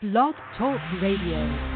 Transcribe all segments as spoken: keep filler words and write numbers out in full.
Blog Talk Radio.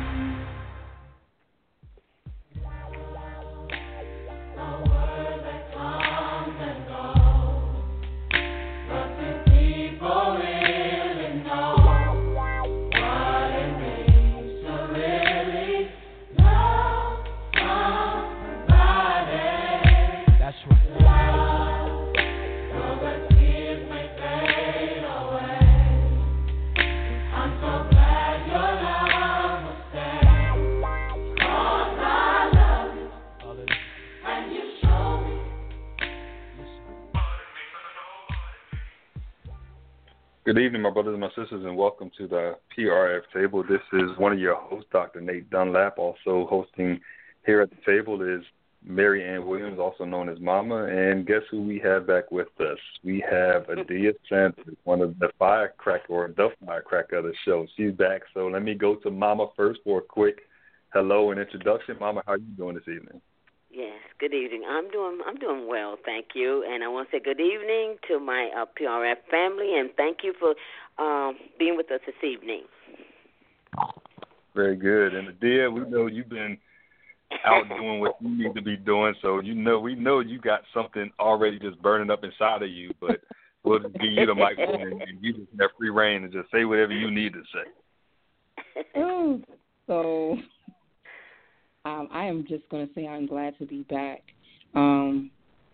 Good evening, my brothers and my sisters, and welcome to the P R F table. This is one of your hosts, Doctor Nate Dunlap. Also hosting here at the table is Mary Ann Williams, also known as Mama. And guess who we have back with us? We have Adia Santos, one of the firecracker or the firecracker of the show. She's back. So let me go to Mama first for a quick hello and introduction. Mama, how are you doing this evening? Yes, good evening. I'm doing I'm doing well, thank you. And I want to say good evening to my uh, P R F family, and thank you for um, being with us this evening. Very good. And Adia, we know you've been out doing what you need to be doing, so you know we know you got something already just burning up inside of you, but we'll just give you the microphone and, and you just have free reign and just say whatever you need to say. Oh, so um, I am just going to say I'm glad to be back. Um,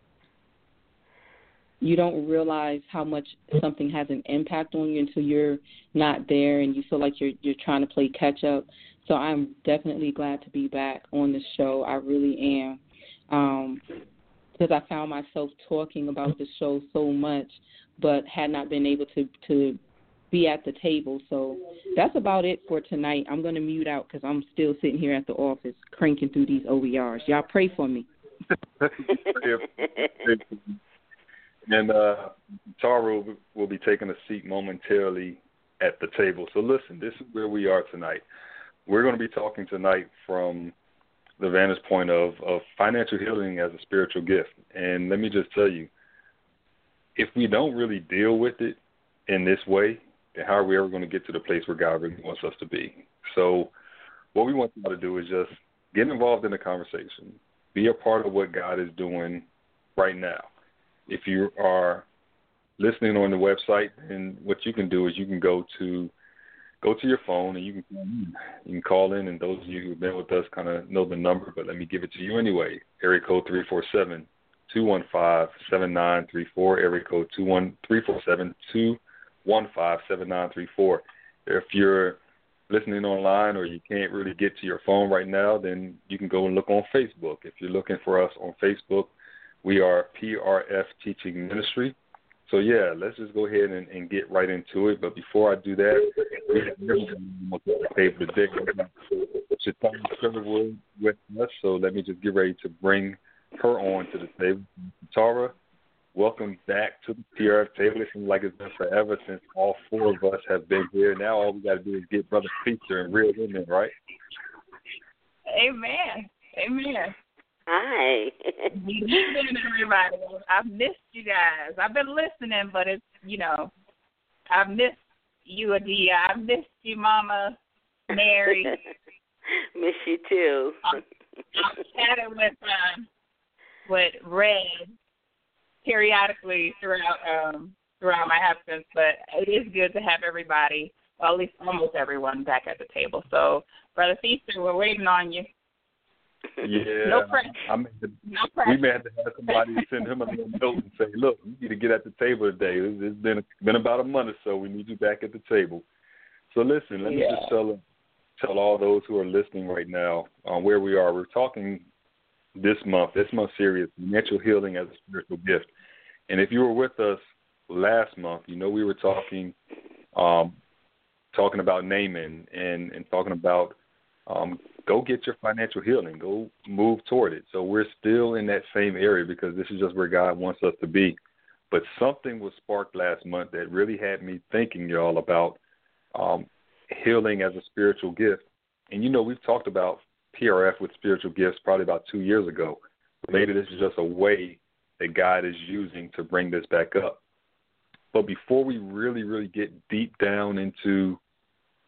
you don't realize how much something has an impact on you until you're not there and you feel like you're you're trying to play catch up. So I'm definitely glad to be back on the show. I really am, um, because I found myself talking about the show so much, but had not been able to, to be at the table. So that's about it for tonight. I'm going to mute out because I'm still sitting here at the office cranking through these O E Rs. Y'all pray for me. And uh, Tara will, will be taking a seat momentarily at the table. So listen, this is where we are tonight. We're going to be talking tonight from the vantage point of, of financial healing as a spiritual gift. And let me just tell you, if we don't really deal with it in this way, then how are we ever going to get to the place where God really wants us to be? So what we want you to do is just get involved in the conversation. Be a part of what God is doing right now. If you are listening on the website, then what you can do is you can go to go to your phone and you can you can call in, and those of you who have been with us kind of know the number, but let me give it to you anyway. Area code three four seven, two one five, seven nine three four, area code two one three four seven, two one five, seven nine three four. If you're listening online or you can't really get to your phone right now, then you can go and look on Facebook. If you're looking for us on Facebook, we are P R F Teaching Ministry. So, yeah, let's just go ahead and, and get right into it. But before I do that, we have everyone on the table today. Shatana Sherwood with us, so let me just get ready to bring her on to the table. Tara, welcome back to the P R F table. It seems like it's been forever since all four of us have been here. Now all we got to do is get Brother Peter and reel him in, right? Amen. Amen. Hi. Good evening, everybody. I've missed you guys. I've been listening, but it's, you know, I've missed you, Adia. I've missed you, Mama, Mary. Miss you, too. I'm chatting with, uh, with Red periodically throughout um, throughout my absence, but it is good to have everybody, well, at least almost everyone, back at the table. So, Brother Feaster, we're waiting on you. Yeah, no pressure. I mean, no pressure. We may have to have somebody send him a little note and say, "Look, you need to get at the table today. It's, it's been been about a month or so. We need you back at the table." So listen, let yeah. me just tell tell all those who are listening right now uh, where we are. We're talking this month. This month's series, Financial Healing as a Spiritual Gift. And if you were with us last month, you know we were talking um, talking about Naaman and and talking about um, go get your financial healing. Go move toward it. So we're still in that same area because this is just where God wants us to be. But something was sparked last month that really had me thinking, y'all, about um, healing as a spiritual gift. And, you know, we've talked about P R F with spiritual gifts probably about two years ago. Maybe this is just a way that God is using to bring this back up. But before we really, really get deep down into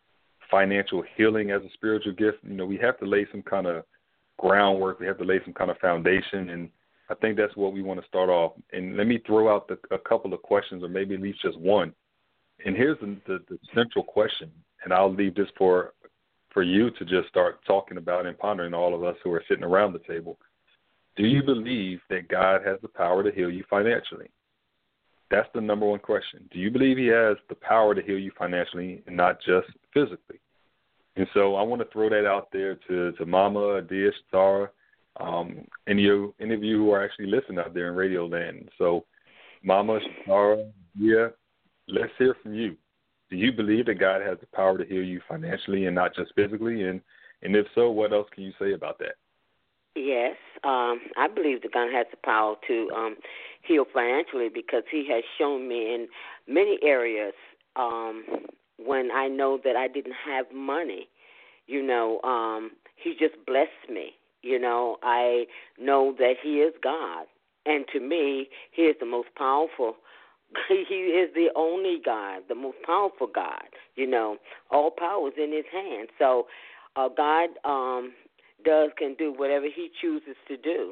financial healing as a spiritual gift, you know, we have to lay some kind of groundwork. We have to lay some kind of foundation, and I think that's what we want to start off. And let me throw out the, a couple of questions, or maybe at least just one. And here's the, the, the central question, and I'll leave this for for you to just start talking about and pondering, all of us who are sitting around the table. Do you believe that God has the power to heal you financially? That's the number one question. Do you believe he has the power to heal you financially and not just physically? And so I want to throw that out there to, to Mama, Adia, Shatara, um, any, of, any of you who are actually listening out there in Radio Land. So Mama, Shatara, Adia, let's hear from you. Do you believe that God has the power to heal you financially and not just physically? And, and if so, what else can you say about that? Yes, um, I believe that God has the power to um, heal financially, because he has shown me in many areas um, when I know that I didn't have money. You know, um, he just blessed me. You know, I know that he is God. And to me, he is the most powerful. He is the only God, the most powerful God. You know, all power is in his hand. So uh, God um, does can do whatever he chooses to do.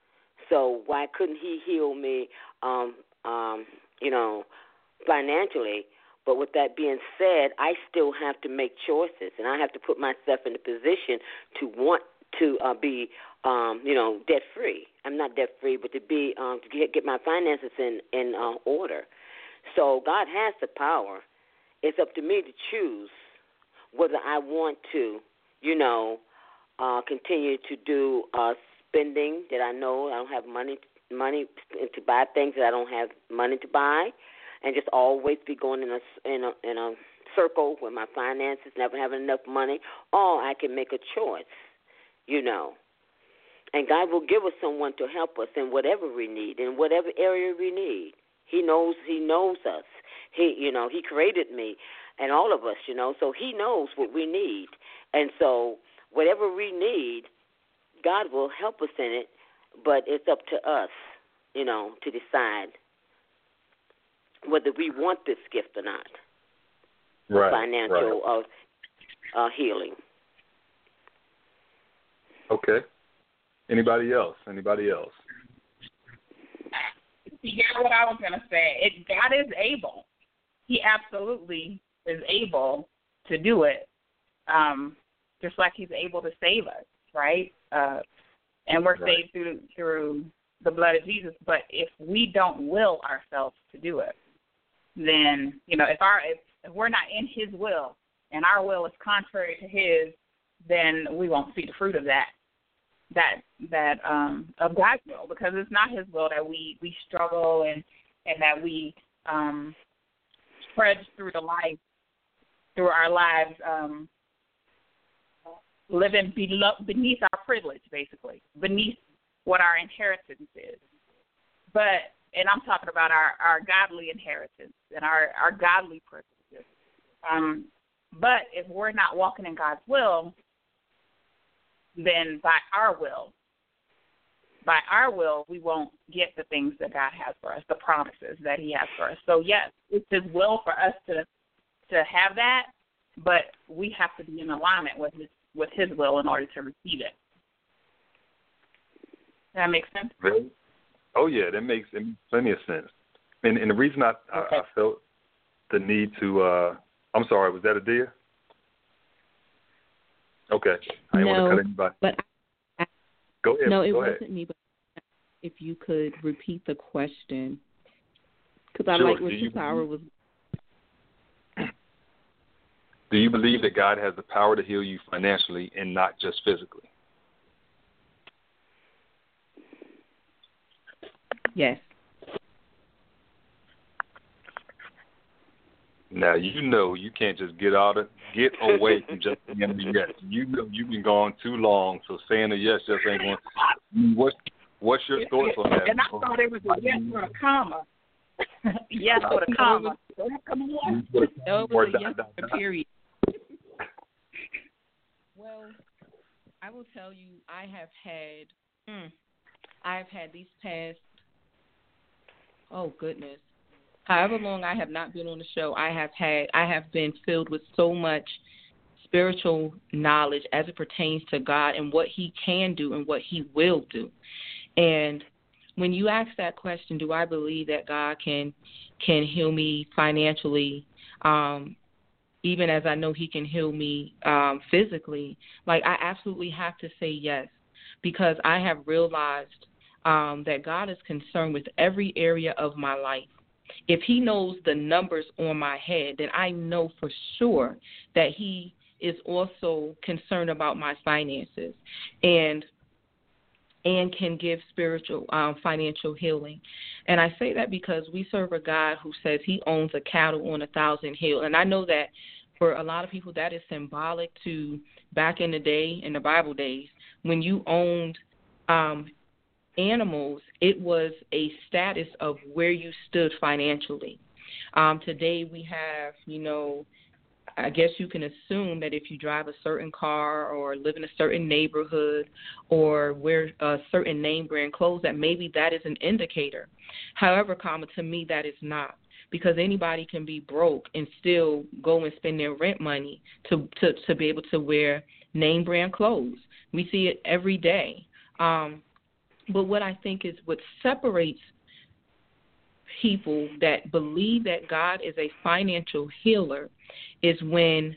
So why couldn't he heal me, um, um, you know, financially? But with that being said, I still have to make choices, and I have to put myself in a position to want to uh, be, um, you know, debt-free. I'm not debt-free, but to be um, to get, get my finances in, in uh, order. So God has the power. It's up to me to choose whether I want to, you know, uh, continue to do uh, spending that I know I don't have money money to buy things that I don't have money to buy, and just always be going in a in a in a circle with my finances, never having enough money. Or I can make a choice, you know. And God will give us someone to help us in whatever we need, in whatever area we need. He knows He knows us. He, you know, He created me and all of us, you know, so He knows what we need. And so whatever we need, God will help us in it, but it's up to us, you know, to decide whether we want this gift or not. Right. Financial right. Uh, uh, healing. Okay. Anybody else? Anybody else? You got what I was going to say. It, God is able. He absolutely is able to do it, um, just like he's able to save us, right? Uh, and we're right. saved through through the blood of Jesus. But if we don't will ourselves to do it, then, you know, if our if, if we're not in his will and our will is contrary to his, then we won't see the fruit of that. that that um, of God's will, because it's not his will that we, we struggle and, and that we um, trudge through the life, through our lives, um, living below, beneath our privilege, basically, beneath what our inheritance is. But, and I'm talking about our, our godly inheritance and our, our godly privileges. Um, but if we're not walking in God's will, then by our will, by our will, we won't get the things that God has for us, the promises that he has for us. So, yes, it's his will for us to to have that, but we have to be in alignment with his, with his will in order to receive it. Does that make sense? Really? Oh, yeah, that makes, it makes plenty of sense. And, and the reason I, okay. I, I felt the need to, uh, I'm sorry, was that Adia? Okay. I didn't no, want to cut anybody. But I, go ahead. No, it go wasn't ahead. me, but if you could repeat the question. Because I sure. like what Shatara was. Do you believe that God has the power to heal you financially and not just physically? Yes. Now, you know you can't just get out of get away from just saying a yes. You know you've been gone too long, so saying a yes just ain't going. What's what's your thoughts on that? And I thought it was a yes with a comma. Yes with a comma. Come on. No, it was a yes with a period. Well, I will tell you, I have had, mm, I've had these past, oh goodness. However long I have not been on the show, I have had, I have been filled with so much spiritual knowledge as it pertains to God and what he can do and what he will do. And when you ask that question, do I believe that God can can heal me financially, um, even as I know he can heal me um, physically? Like, I absolutely have to say yes, because I have realized um, that God is concerned with every area of my life. If he knows the numbers on my head, then I know for sure that he is also concerned about my finances and and can give spiritual um, financial healing. And I say that because we serve a God who says he owns a cattle on a thousand hills. And I know that for a lot of people that is symbolic to back in the day, in the Bible days, when you owned um, animals, it was a status of where you stood financially. Um, today we have, you know, I guess you can assume that if you drive a certain car or live in a certain neighborhood or wear a certain name brand clothes, that maybe that is an indicator. However, comma, to me that is not, because anybody can be broke and still go and spend their rent money to, to, to be able to wear name brand clothes. We see it every day. Um, but what I think is what separates people that believe that God is a financial healer is when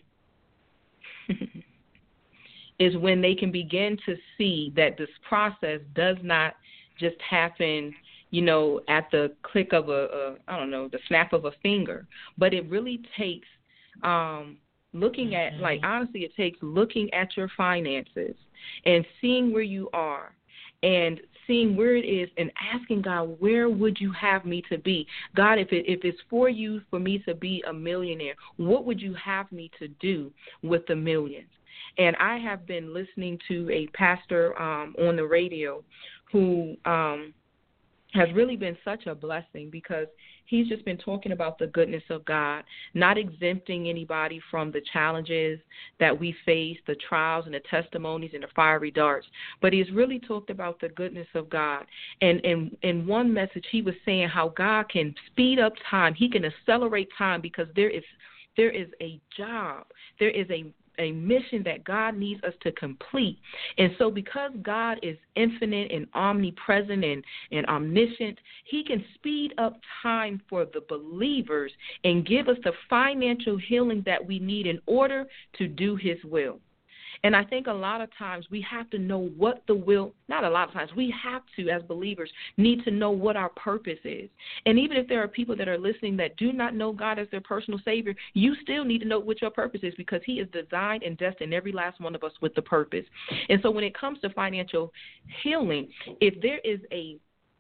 is when they can begin to see that this process does not just happen, you know, at the click of a, a I don't know, the snap of a finger, but it really takes um, looking at, like, honestly, it takes looking at your finances and seeing where you are and seeing where it is and asking God, where would you have me to be? God, if it, if it's for you for me to be a millionaire, what would you have me to do with the millions? And I have been listening to a pastor um, on the radio who um, has really been such a blessing, because he's just been talking about the goodness of God, not exempting anybody from the challenges that we face, the trials and the testimonies and the fiery darts. But he's really talked about the goodness of God. And in in one message, he was saying how God can speed up time. He can accelerate time, because there is there is a job. There is a a mission that God needs us to complete. And so because God is infinite and omnipresent and, and omniscient, he can speed up time for the believers and give us the financial healing that we need in order to do his will. And I think a lot of times we have to know what the will, not a lot of times, we have to, as believers, need to know what our purpose is. And even if there are people that are listening that do not know God as their personal Savior, you still need to know what your purpose is, because he has designed and destined every last one of us with the purpose. And so when it comes to financial healing, if there is a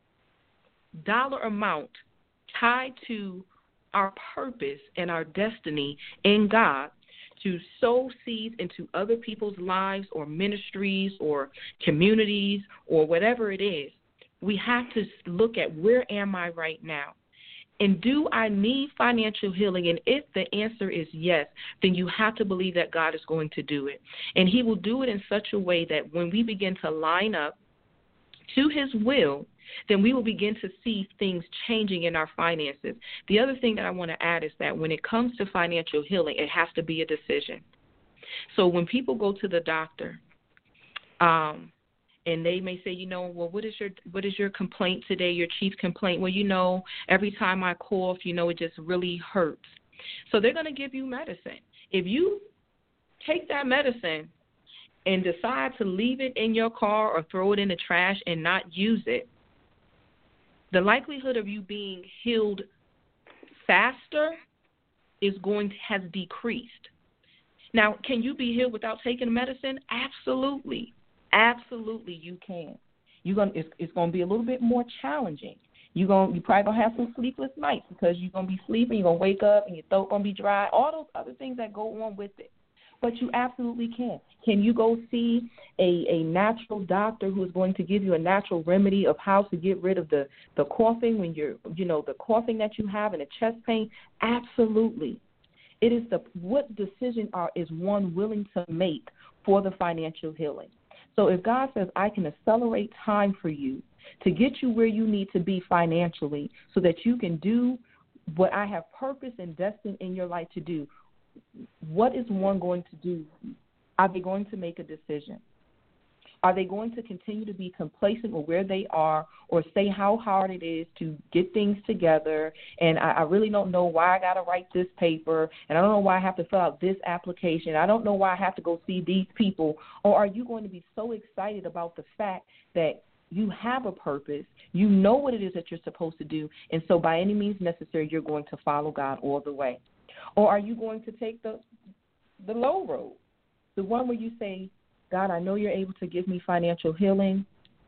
dollar amount tied to our purpose and our destiny in God, to sow seeds into other people's lives or ministries or communities or whatever it is, we have to look at, where am I right now? And do I need financial healing? And if the answer is yes, then you have to believe that God is going to do it. And he will do it in such a way that when we begin to line up to his will, then we will begin to see things changing in our finances. The other thing that I want to add is that when it comes to financial healing, it has to be a decision. So when people go to the doctor, um, and they may say, you know, well, what is your what is your complaint today, your chief complaint? Well, you know, every time I cough, you know, it just really hurts. So they're going to give you medicine. If you take that medicine and decide to leave it in your car or throw it in the trash and not use it, the likelihood of you being healed faster is going to, has decreased. Now, can you be healed without taking medicine? Absolutely. Absolutely you can. You're gonna it's, it's gonna be a little bit more challenging. You're gonna you probably gonna have some sleepless nights, because you're gonna be sleeping, you're gonna wake up and your throat gonna be dry, all those other things that go on with it. But you absolutely can. Can you go see a, a natural doctor who is going to give you a natural remedy of how to get rid of the, the coughing when you're, you know, the coughing that you have and the chest pain? Absolutely. It is the what decision are is one willing to make for the financial healing. So if God says, I can accelerate time for you to get you where you need to be financially so that you can do what I have purpose and destined in your life to do, what is one going to do? Are they going to make a decision? Are they going to continue to be complacent with where they are or say how hard it is to get things together, and I, I really don't know why I got to write this paper, and I don't know why I have to fill out this application. I don't know why I have to go see these people. Or are you going to be so excited about the fact that you have a purpose, you know what it is that you're supposed to do, and so by any means necessary, you're going to follow God all the way? Or are you going to take the the low road, the one where you say, God, I know you're able to give me financial healing.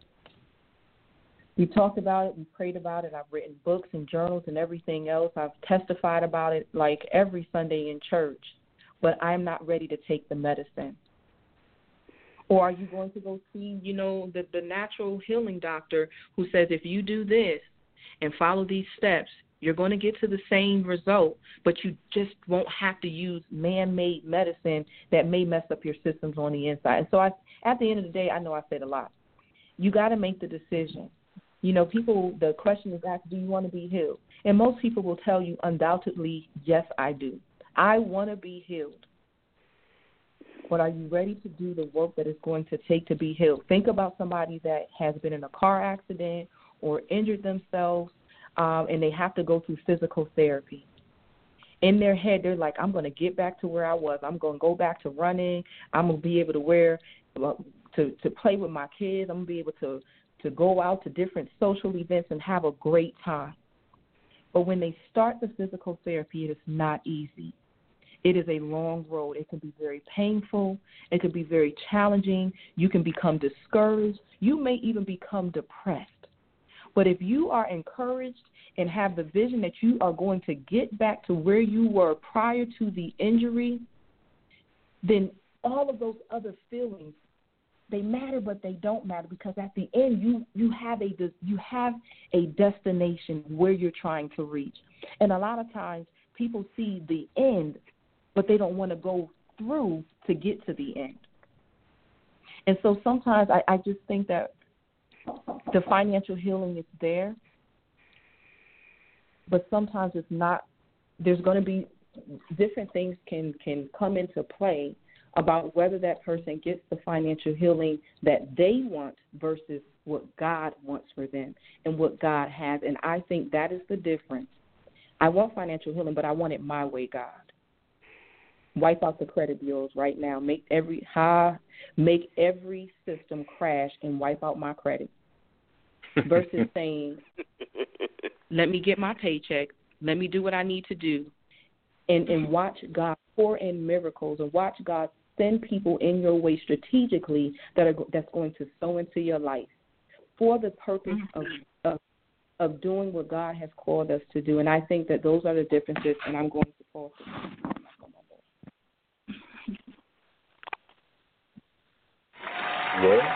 We talked about it. We prayed about it. I've written books and journals and everything else. I've testified about it like every Sunday in church, but I'm not ready to take the medicine. Or are you going to go see, you know, the, the natural healing doctor who says if you do this and follow these steps, you're going to get to the same result, but you just won't have to use man-made medicine that may mess up your systems on the inside. And so I, at the end of the day, I know I said a lot. You got to make the decision. You know, people, the question is asked, do you want to be healed? And most people will tell you undoubtedly, yes, I do. I want to be healed. But are you ready to do the work that it's going to take to be healed? Think about somebody that has been in a car accident or injured themselves, Um, and they have to go through physical therapy. In their head, they're like, I'm going to get back to where I was. I'm going to go back to running. I'm going to be able to wear, to, to play with my kids. I'm going to be able to, to go out to different social events and have a great time. But when they start the physical therapy, it is not easy. It is a long road. It can be very painful. It can be very challenging. You can become discouraged. You may even become depressed. But if you are encouraged and have the vision that you are going to get back to where you were prior to the injury, then all of those other feelings, they matter, but they don't matter, because at the end you, you have a you have a destination where you're trying to reach. And a lot of times people see the end, but they don't want to go through to get to the end. And so sometimes I, I just think that the financial healing is there, but sometimes it's not. There's going to be different things can, can come into play about whether that person gets the financial healing that they want versus what God wants for them and what God has. And I think that is the difference. I want financial healing, but I want it my way, God. Wipe out the credit bureaus right now. Make every high, make every system crash and wipe out my credit. Versus saying, let me get my paycheck, let me do what I need to do, and, and watch God pour in miracles, and watch God send people in your way strategically that are that's going to sow into your life for the purpose of, of of doing what God has called us to do. And I think that those are the differences, and I'm going to pause. Well,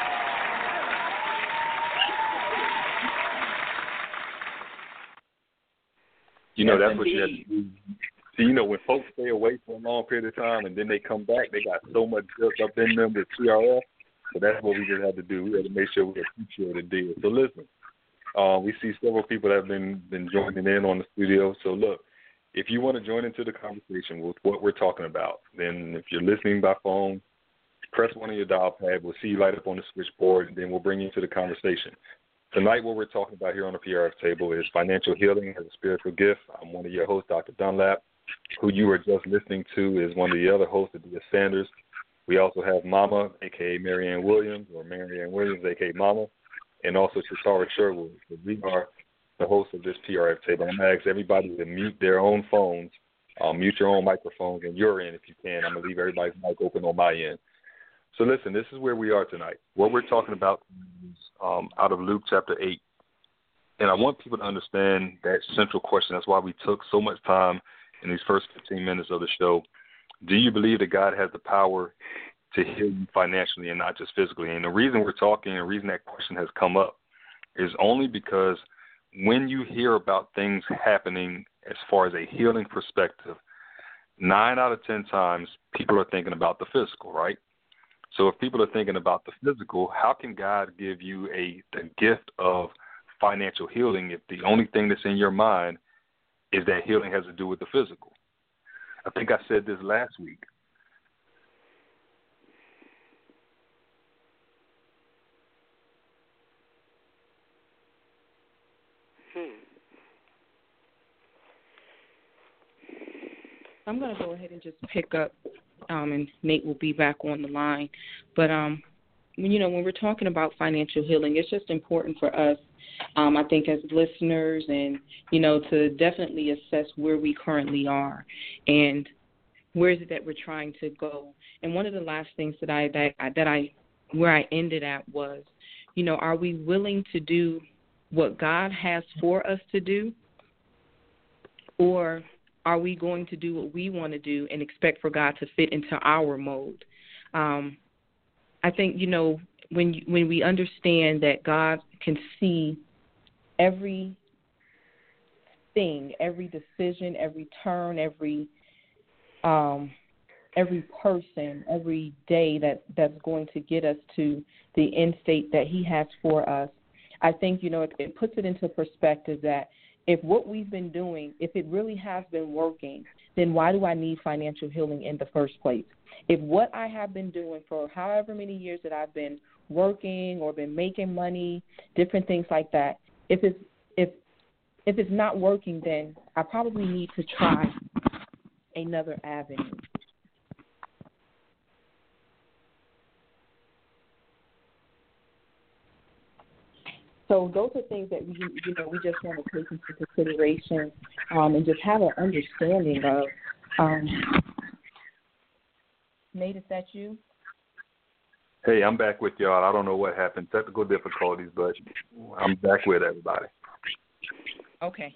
you know, yes, that's what you have to do. See, you know, when folks stay away for a long period of time and then they come back, they got so much built up in them with T R F. So that's what we just had to do. We had to make sure we appreciate the deal. So listen, uh, we see several people that have been, been joining in on the studio. So look, if you want to join into the conversation with what we're talking about, then if you're listening by phone, press one on your dial pad. We'll see you light up on the switchboard, and then we'll bring you into the conversation. Tonight, what we're talking about here on the P R F table is financial healing as a spiritual gift. I'm one of your hosts, Doctor Dunlap. Who you were just listening to is one of the other hosts, Adia Sanders. We also have Mama, a k a. Marianne Williams, or Marianne Williams, a k a. Mama, and also Shatara Sherwood. So we are the hosts of this P R F table. I'm going to ask everybody to mute their own phones, um, mute your own microphones on your end if you can. I'm going to leave everybody's mic open on my end. So listen, this is where we are tonight. What we're talking about is um, out of Luke chapter eight. And I want people to understand that central question. That's why we took so much time in these first fifteen minutes of the show. Do you believe that God has the power to heal you financially and not just physically? And the reason we're talking, and the reason that question has come up, is only because when you hear about things happening as far as a healing perspective, nine out of ten times people are thinking about the physical, right? So if people are thinking about the physical, how can God give you a the gift of financial healing if the only thing that's in your mind is that healing has to do with the physical? I think I said this last week. Hmm. I'm going to go ahead and just pick up, um, and Nate will be back on the line. But, um, when, you know, when we're talking about financial healing, it's just important for us, um, I think, as listeners and, you know, to definitely assess where we currently are and where is it that we're trying to go. And one of the last things that I, that I, that I where I ended at was, you know, are we willing to do what God has for us to do, or are we going to do what we want to do and expect for God to fit into our mold? Um, I think, you know, when you, when we understand that God can see every thing, every decision, every turn, every um, every person, every day that, that's going to get us to the end state that He has for us, I think, you know, it, it puts it into perspective that if what we've been doing, if it really has been working, then why do I need financial healing in the first place? If what I have been doing for however many years that I've been working or been making money, different things like that, if it's if if it's not working, then I probably need to try another avenue. So those are things that we, you know, we just want to take into consideration um, and just have an understanding of. Um, Nate, is that you? Hey, I'm back with y'all. I don't know what happened, technical difficulties, but I'm back with everybody. Okay.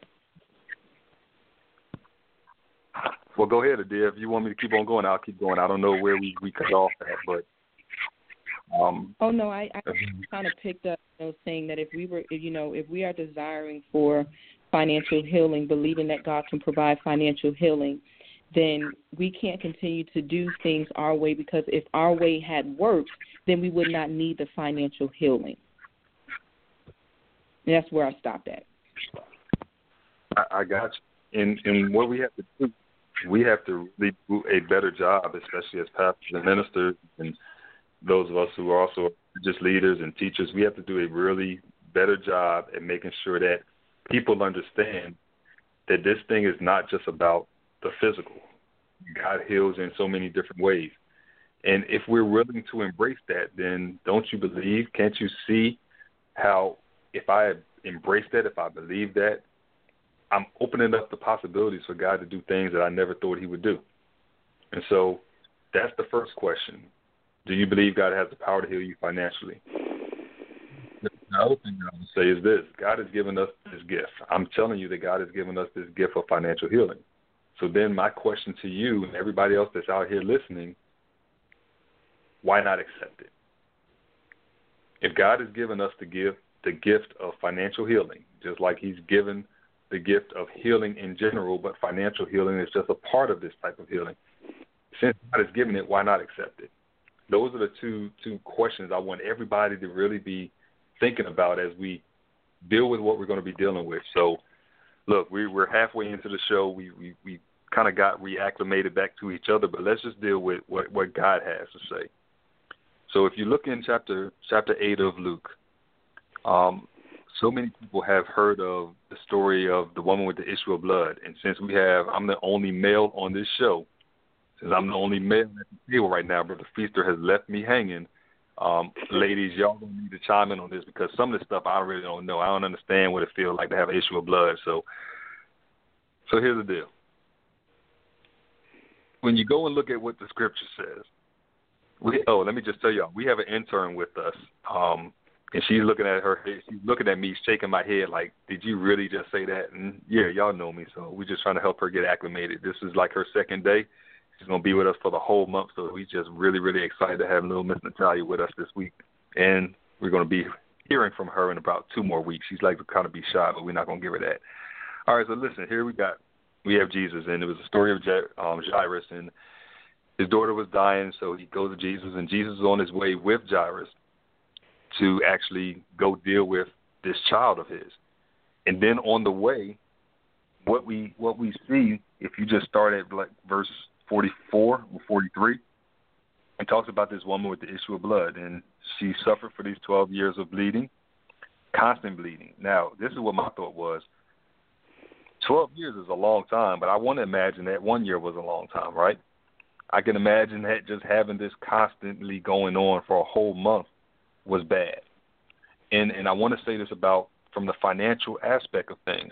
Well, go ahead, Adia. If you want me to keep on going, I'll keep going. I don't know where we, we cut off at, but. Um, oh no, I, I kind of picked up, you know, saying that if we were, if, you know, if we are desiring for financial healing, believing that God can provide financial healing, then we can't continue to do things our way, because if our way had worked, then we would not need the financial healing. And that's where I stopped at. I, I got you. And, and what we have to do, we have to really do a better job, especially as pastors and ministers and those of us who are also just leaders and teachers. We have to do a really better job at making sure that people understand that this thing is not just about the physical. God heals in so many different ways. And if we're willing to embrace that, then don't you believe, can't you see how if I embrace that, if I believe that, I'm opening up the possibilities for God to do things that I never thought He would do. And so that's the first question. Do you believe God has the power to heal you financially? The other thing that I would say is this. God has given us this gift. I'm telling you that God has given us this gift of financial healing. So then my question to you and everybody else that's out here listening, why not accept it? If God has given us the gift, the gift of financial healing, just like He's given the gift of healing in general, but financial healing is just a part of this type of healing. Since God has given it, why not accept it? Those are the two two questions I want everybody to really be thinking about as we deal with what we're going to be dealing with. So, look, we, we're halfway into the show. We we, we kind of got reacclimated back to each other, but let's just deal with what, what God has to say. So if you look in chapter chapter eight of Luke, um, so many people have heard of the story of the woman with the issue of blood. And since we have, I'm the only male on this show, since I'm the only male at the table right now, Brother Feaster has left me hanging. Um, ladies, y'all going to need to chime in on this, because some of this stuff I really don't know. I don't understand what it feels like to have an issue of blood. So, so here's the deal. When you go and look at what the scripture says, we, oh, let me just tell y'all, we have an intern with us, um, and she's looking at her, she's looking at me, shaking my head like, did you really just say that? And yeah, y'all know me, so we're just trying to help her get acclimated. This is like her second day. She's going to be with us for the whole month, so we're just really, really excited to have little Miss Natalia with us this week. And we're going to be hearing from her in about two more weeks. She's like to kind of be shy, but we're not going to give her that. All right, so listen, here we got, we have Jesus, and it was a story of um, Jairus, and his daughter was dying, so he goes to Jesus, and Jesus is on his way with Jairus to actually go deal with this child of his. And then on the way, what we what we see, if you just start at like verse forty-four or forty-three, it talks about this woman with the issue of blood, and she suffered for these twelve years of bleeding, constant bleeding. Now, this is what my thought was. twelve years is a long time, but I want to imagine that one year was a long time, right? I can imagine that just having this constantly going on for a whole month was bad. And and I want to say this about from the financial aspect of things.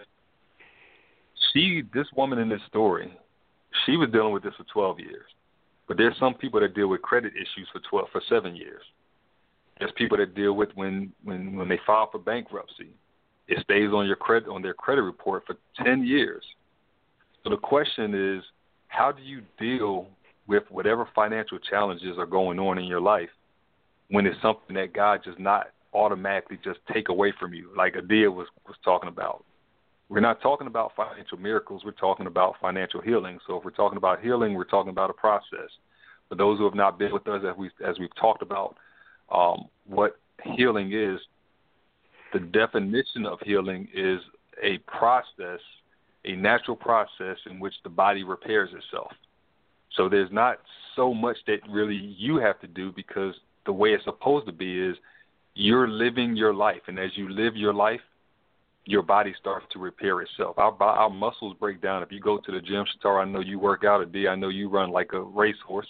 She, this woman in this story, she was dealing with this for twelve years. But there's some people that deal with credit issues for twelve, for seven years. There's people that deal with when, when, when they file for bankruptcy. It stays on your credit on their credit report for ten years. So the question is, how do you deal with whatever financial challenges are going on in your life when it's something that God does not automatically just take away from you, like Adia was, was talking about? We're not talking about financial miracles. We're talking about financial healing. So if we're talking about healing, we're talking about a process. For those who have not been with us, as, we, as we've talked about um, what healing is, the definition of healing is a process, a natural process in which the body repairs itself. So there's not so much that really you have to do, because the way it's supposed to be is you're living your life. And as you live your life, your body starts to repair itself. Our, our muscles break down. If you go to the gym, Shatara, I know you work out a day. I know you run like a racehorse.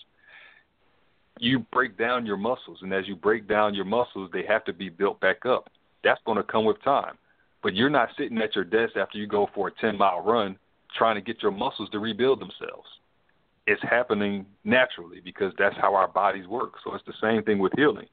You break down your muscles. And as you break down your muscles, they have to be built back up. That's going to come with time. But you're not sitting at your desk after you go for a ten-mile run trying to get your muscles to rebuild themselves. It's happening naturally because that's how our bodies work. So it's the same thing with healing.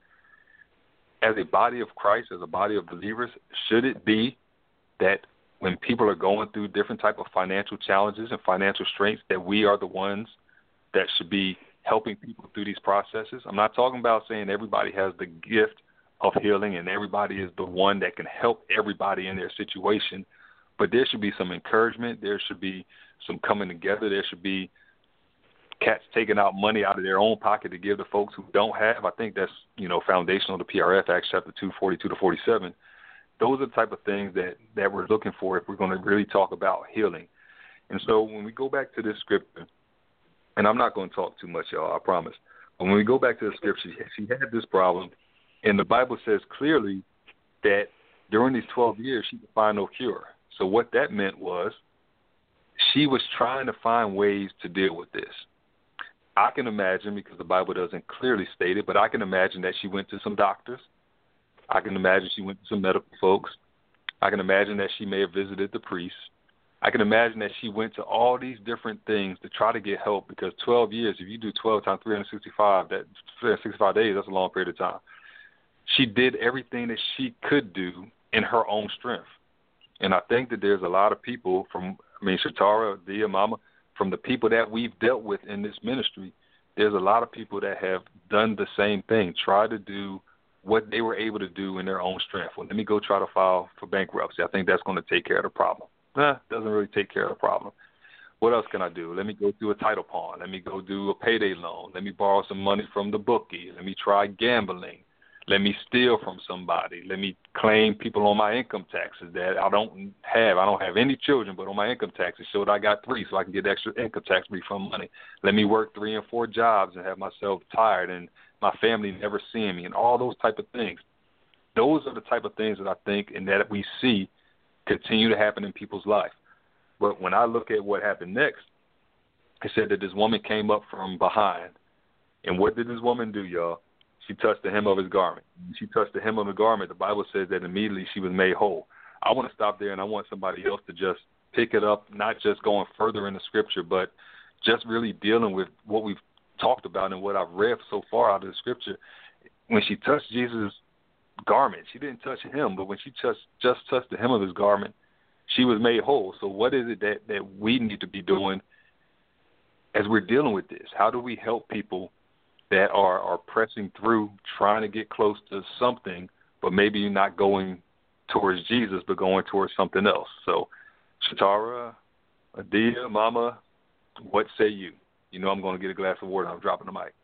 As a body of Christ, as a body of believers, should it be that when people are going through different type of financial challenges and financial straits, that we are the ones that should be helping people through these processes? I'm not talking about saying everybody has the gift of healing and everybody is the one that can help everybody in their situation, but there should be some encouragement. There should be some coming together. There should be cats taking out money out of their own pocket to give to folks who don't have. I think that's, you know, foundational to P R F, Acts chapter two, forty-two to forty-seven. Those are the type of things that, that we're looking for if we're going to really talk about healing. And so when we go back to this scripture, and I'm not going to talk too much, y'all, I promise. But when we go back to the scripture, she had this problem, and the Bible says clearly that during these twelve years, she could find no cure. So what that meant was she was trying to find ways to deal with this. I can imagine, because the Bible doesn't clearly state it, but I can imagine that she went to some doctors. I can imagine she went to some medical folks. I can imagine that she may have visited the priest. I can imagine that she went to all these different things to try to get help, because twelve years, if you do twelve times three hundred sixty-five, that three hundred sixty-five days, that's a long period of time. She did everything that she could do in her own strength. And I think that there's a lot of people from, I mean, Shatara, Dia, Mama, from the people that we've dealt with in this ministry, there's a lot of people that have done the same thing, tried to do what they were able to do in their own strength. Well, let me go try to file for bankruptcy. I think that's going to take care of the problem. Nah, doesn't really take care of the problem. What else can I do? Let me go do a title pawn. Let me go do a payday loan. Let me borrow some money from the bookie. Let me try gambling. Let me steal from somebody. Let me claim people on my income taxes that I don't have. I don't have any children, but on my income taxes show that I got three, so I can get extra income tax refund money. Let me work three and four jobs and have myself tired and my family never seeing me, and all those type of things. Those are the type of things that I think and that we see continue to happen in people's life. But when I look at what happened next, it said that this woman came up from behind. And what did this woman do, y'all? She touched the hem of his garment. When she touched the hem of the garment, the Bible says that immediately she was made whole. I want to stop there, and I want somebody else to just pick it up, not just going further in the scripture, but just really dealing with what we've talked about and what I've read so far out of the scripture. When she touched Jesus' garment, she didn't touch him, but when she just, just touched the hem of his garment, she was made whole. So what is it that, that we need to be doing as we're dealing with this? How do we help people that are, are pressing through, trying to get close to something, but maybe not going towards Jesus, but going towards something else? So, Shatara, Adia, Mama, what say you? You know I'm going to get a glass of water and I'm dropping the mic.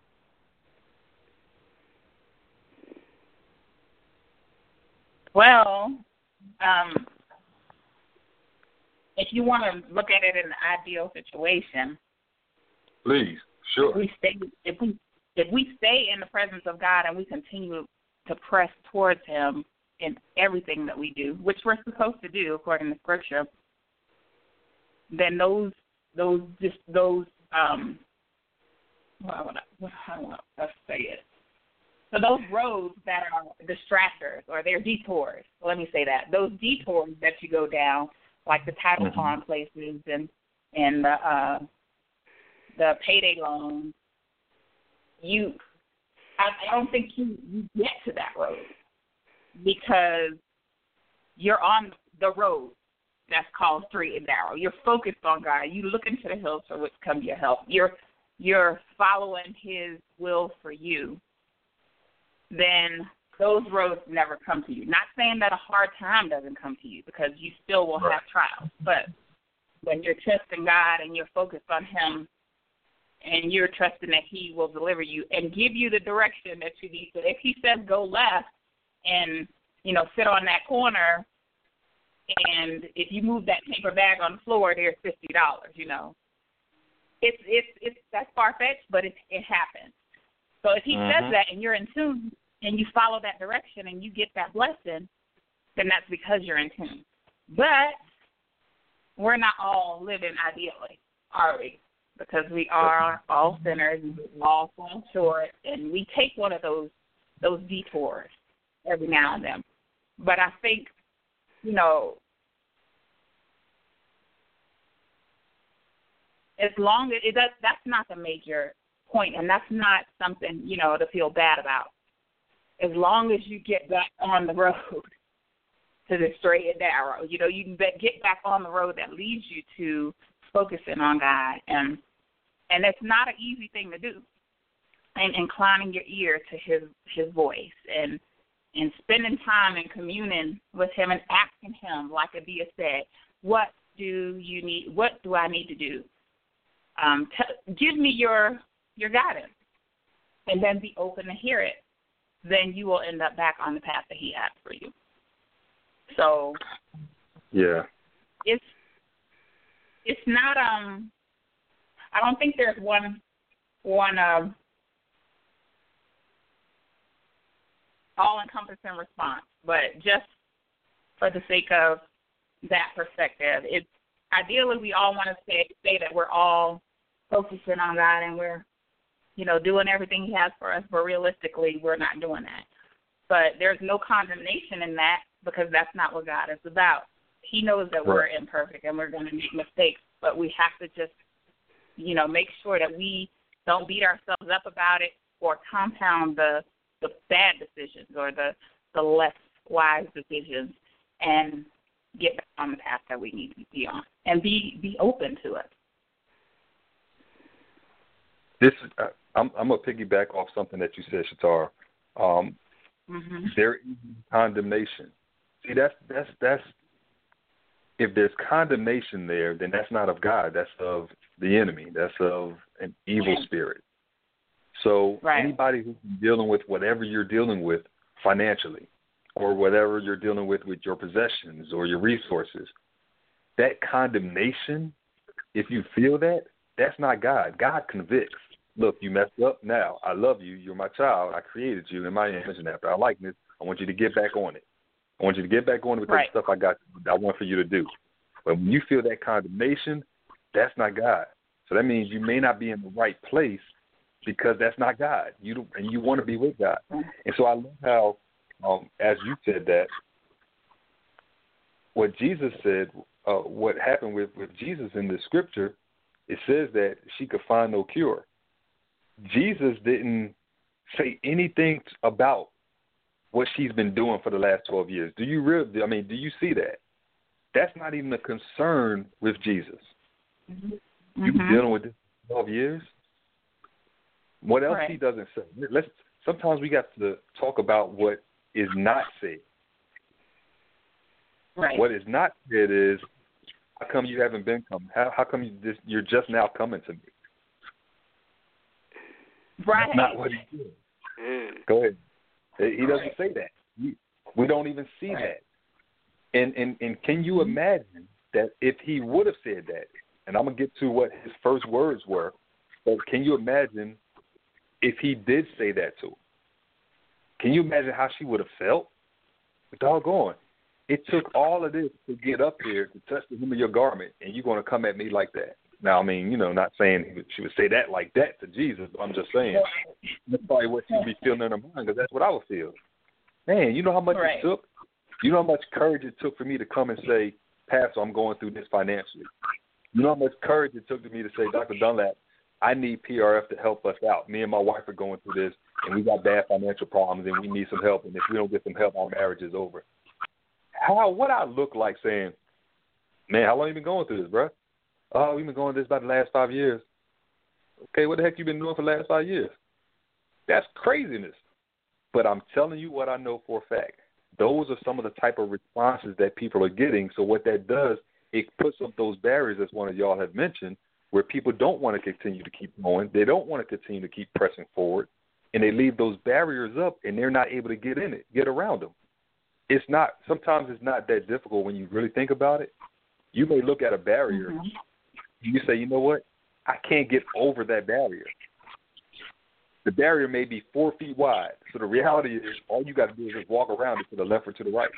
Well, um, if you want to look at it in an ideal situation, please, sure. If we stay, if we if we stay in the presence of God and we continue to press towards Him in everything that we do, which we're supposed to do according to Scripture, then those those just those um, how would I, how would I say it? So those roads that are distractors or they're detours. Let me say that those detours that you go down, like the title mm-hmm. pawn places and and the uh, the payday loans, you I, I don't think you, you get to that road because you're on the road that's called straight and narrow. You're focused on God. You look into the hills for which come your help. You're you're following His will for you. Then those roads never come to you. Not saying that a hard time doesn't come to you because you still will have trials. But when you're trusting God and you're focused on Him and you're trusting that He will deliver you and give you the direction that you need. So if He says go left and, you know, sit on that corner and if you move that paper bag on the floor, there's fifty dollars, you know. It's, it's, it's that's far-fetched, but it, it happens. So if He mm-hmm. says that and you're in tune and you follow that direction and you get that blessing, then that's because you're in tune. But we're not all living ideally, are we? Because we are all sinners and we all fall short, and we take one of those those detours every now and then. But I think, you know, as long as it does, that's not the major point, and that's not something, you know, to feel bad about. As long as you get back on the road to the straight and narrow, you know, you can get back on the road that leads you to focusing on God, and and it's not an easy thing to do. And inclining your ear to His His voice, and and spending time and communing with Him, and asking Him, like Adia said, what do you need? What do I need to do? Um, t- give me your your guidance, and then be open to hear it. Then you will end up back on the path that He asked for you. So, yeah, it's it's not um. I don't think there's one one um all-encompassing response, but just for the sake of that perspective, it's ideally we all want to say say that we're all focusing on God and we're, you know, doing everything He has for us, but realistically we're not doing that. But there's no condemnation in that because that's not what God is about. He knows that we're imperfect and we're going to make mistakes, but we have to just, you know, make sure that we don't beat ourselves up about it or compound the the bad decisions or the, the less wise decisions and get back on the path that we need to be on and be, be open to it. This uh, I'm, I'm going to piggyback off something that you said, Shatara. Um, mm-hmm. There is condemnation. See, that's that's that's if there's condemnation there, then that's not of God. That's of the enemy. That's of an evil spirit. So right. Anybody who's dealing with whatever you're dealing with financially or whatever you're dealing with with your possessions or your resources, that condemnation, if you feel that, that's not God. God convicts. Look, you messed up. Now, I love you. You're my child. I created you in my image and after I likeness. I want you to get back on it. I want you to get back on it with right. the stuff I got. I want for you to do. But when you feel that condemnation, that's not God. So that means you may not be in the right place because that's not God. You don't, and you want to be with God. And so I love how, um, as you said that, what Jesus said, uh, what happened with, with Jesus in the scripture, it says that she could find no cure. Jesus didn't say anything about what she's been doing for the last twelve years. Do you really? I mean, do you see that? That's not even a concern with Jesus. Mm-hmm. You've been dealing with this for twelve years. What else right. he doesn't say? Let's. Sometimes we got to talk about what is not said. Right. What is not said is, how come you haven't been coming? How, how come you this, you're just now coming to me? Right. That's not what he did. Mm. Go ahead. He doesn't right. say that. We, we don't even see right. that. And, and and can you imagine that if he would have said that, and I'm going to get to what his first words were, but can you imagine if he did say that to her? Can you imagine how she would have felt? Doggone. It took all of this to get up here to touch the hem of your garment, and you're going to come at me like that. Now, I mean, you know, not saying she would say that like that to Jesus, but I'm just saying that's probably what she'd be feeling in her mind, because that's what I would feel. Man, you know how much right. it took? You know how much courage it took for me to come and say, Pastor, I'm going through this financially. You know how much courage it took for me to say, Doctor Dunlap, I need P R F to help us out. Me and my wife are going through this, and we got bad financial problems, and we need some help, and if we don't get some help, our marriage is over. How, what I look like saying, man, how long you been going through this, bro? Oh, we've been going through this about the last five years. Okay, what the heck you been doing for the last five years? That's craziness. But I'm telling you what I know for a fact. Those are some of the type of responses that people are getting. So what that does, it puts up those barriers, as one of y'all have mentioned, where people don't want to continue to keep going. They don't want to continue to keep pressing forward, and they leave those barriers up, and they're not able to get in it, get around them. It's not, sometimes it's not that difficult when you really think about it. You may look at a barrier, mm-hmm. and you say, you know what, I can't get over that barrier. The barrier may be four feet wide, so the reality is all you got to do is just walk around it to the left or to the right.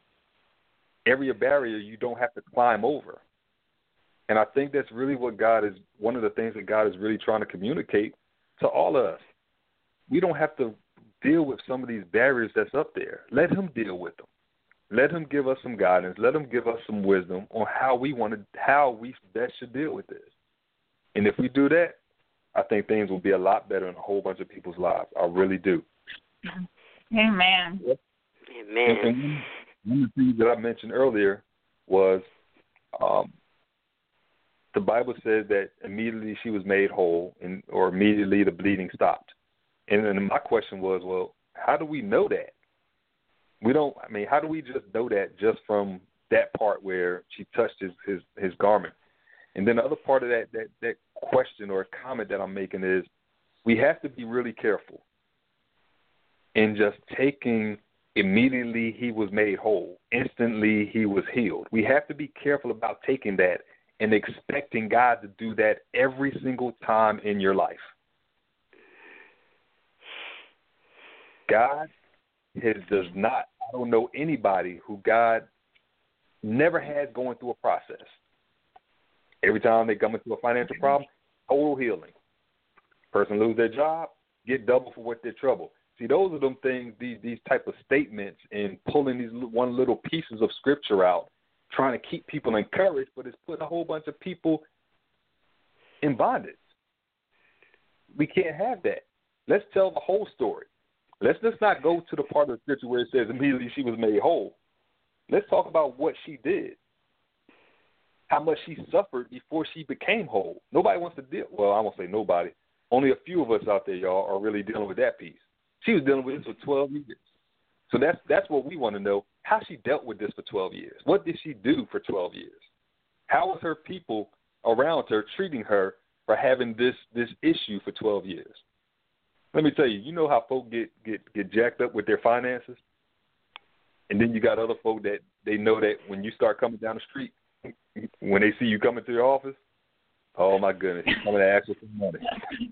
Every barrier you don't have to climb over. And I think that's really what God is, one of the things that God is really trying to communicate to all of us. We don't have to deal with some of these barriers that's up there. Let him deal with them. Let him give us some guidance. Let him give us some wisdom on how we want to, how we best should deal with this. And if we do that, I think things will be a lot better in a whole bunch of people's lives. I really do. Amen. Yep. Amen. And, and one of the things that I mentioned earlier was um, the Bible says that immediately she was made whole, and or immediately the bleeding stopped. And, and my question was, well, how do we know that? We don't. I mean, how do we just know that just from that part where she touched his his, his garment? And then the other part of that, that that question or comment that I'm making is, we have to be really careful in just taking immediately he was made whole, instantly he was healed. We have to be careful about taking that and expecting God to do that every single time in your life. God has, does not, I don't know anybody who God never has going through a process. Every time they come into a financial problem, total healing. Person lose their job, get double for what their trouble. See, those are them things, these these type of statements, and pulling these one little pieces of scripture out, trying to keep people encouraged, but it's putting a whole bunch of people in bondage. We can't have that. Let's tell the whole story. Let's just not go to the part of the scripture where it says immediately she was made whole. Let's talk about what she did, how much she suffered before she became whole. Nobody wants to deal, well, I won't say nobody. Only a few of us out there, y'all, are really dealing with that piece. She was dealing with this for twelve years. So that's that's what we want to know, how she dealt with this for twelve years. What did she do for twelve years? How was her people around her treating her for having this, this issue for twelve years? Let me tell you, you know how folk get, get, get jacked up with their finances? And then you got other folk that they know that when you start coming down the street, when they see you coming to your office, oh, my goodness, he's coming to ask for some money.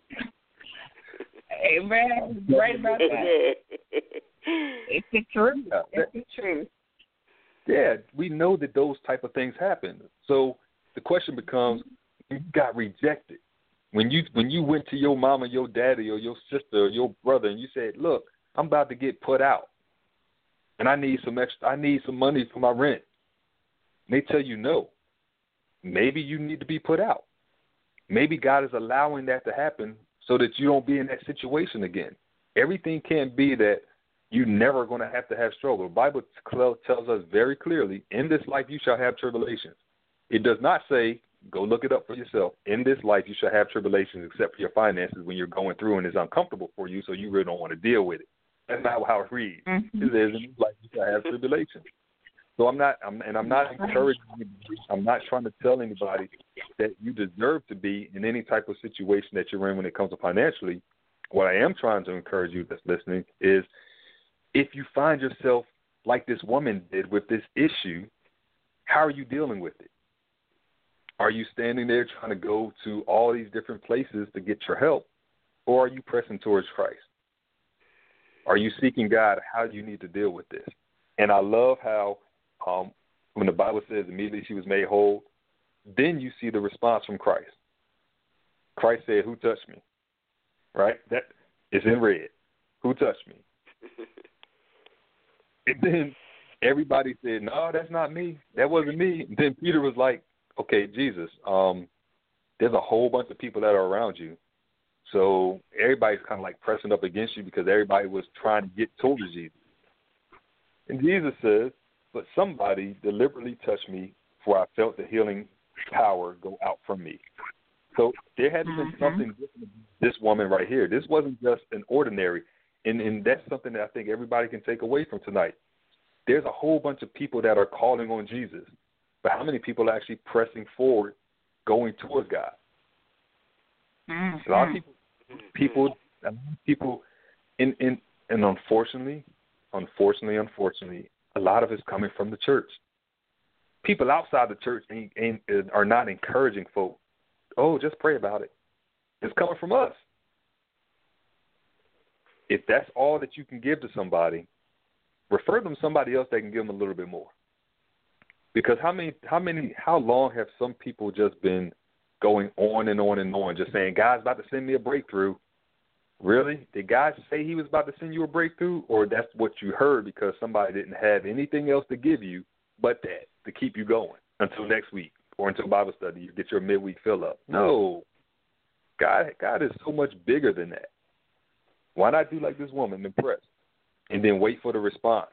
Amen. Right about that. It's the truth. Yeah, it's the truth. Yeah, we know that those type of things happen. So the question becomes, you got rejected. When you when you went to your mama, your daddy, or your sister, or your brother, and you said, look, I'm about to get put out, and I need some extra, I need some money for my rent. And they tell you no. Maybe you need to be put out. Maybe God is allowing that to happen so that you don't be in that situation again. Everything can't be that you're never going to have to have struggle. The Bible tells us very clearly, in this life you shall have tribulations. It does not say, go look it up for yourself, in this life you shall have tribulations except for your finances when you're going through and it's uncomfortable for you, so you really don't want to deal with it. That's not how it reads. Mm-hmm. It says, in this life you shall have tribulations. So I'm not, I'm, and I'm not encouraging you, I'm not trying to tell anybody that you deserve to be in any type of situation that you're in when it comes to financially. What I am trying to encourage you that's listening is, if you find yourself like this woman did with this issue, how are you dealing with it? Are you standing there trying to go to all these different places to get your help, or are you pressing towards Christ? Are you seeking God? How do you need to deal with this? And I love how um, when the Bible says immediately she was made whole, then you see the response from Christ. Christ said, "Who touched me?" Right? That is in red. Who touched me? And then everybody said, "No, that's not me. That wasn't me." And then Peter was like, "Okay, Jesus, um, there's a whole bunch of people that are around you. So everybody's kind of like pressing up against you because everybody was trying to get towards Jesus." And Jesus says, "But somebody deliberately touched me, for I felt the healing power go out from me." So there had to been mm-hmm. something different about this woman right here. This wasn't just an ordinary. And, and that's something that I think everybody can take away from tonight. There's a whole bunch of people that are calling on Jesus. But how many people are actually pressing forward, going towards God? Mm-hmm. A lot of people, people, a lot of people, in, in, and unfortunately, unfortunately, unfortunately, a lot of it's coming from the church. People outside the church ain't, ain't, are not encouraging folk. Oh, just pray about it. It's coming from us. If that's all that you can give to somebody, refer them to somebody else that can give them a little bit more. Because how many, how many, how long have some people just been going on and on and on, just saying, "God's about to send me a breakthrough"? Really? Did God say He was about to send you a breakthrough, or that's what you heard because somebody didn't have anything else to give you but that to keep you going until next week or until Bible study? You get your midweek fill up. No, God, God is so much bigger than that. Why not do like this woman and press, and then wait for the response?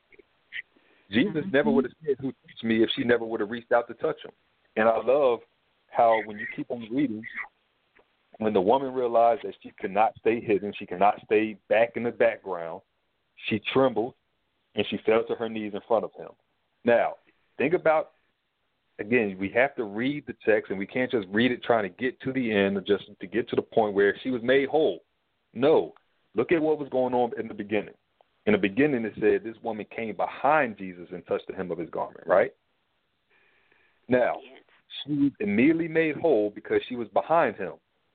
Jesus mm-hmm. never would have said, "Who touched me?" if she never would have reached out to touch him. And I love how when you keep on reading, when the woman realized that she could not stay hidden, she could not stay back in the background, she trembled and she fell to her knees in front of him. Now, think about, again, we have to read the text, and we can't just read it trying to get to the end or just to get to the point where she was made whole. No. Look at what was going on in the beginning. In the beginning, it said this woman came behind Jesus and touched the hem of his garment, right? Now, she was immediately made whole because she was behind him.